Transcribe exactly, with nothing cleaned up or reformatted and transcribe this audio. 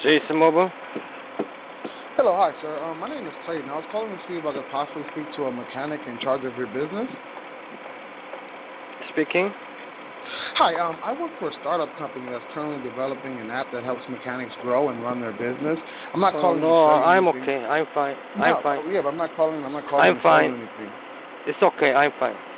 Jason Mobile? Hello, hi, sir. Um, my name is Clayton. I was calling to see if I could possibly speak to a mechanic in charge of your business. Speaking? Hi, um, I work for a startup company that's currently developing an app that helps mechanics grow and run their business. I'm not Oh, calling to no, sell you I'm anything. okay. I'm fine. I'm No, fine. yeah, but I'm not calling. I'm not calling I'm to sell fine. you anything. It's okay. I'm fine.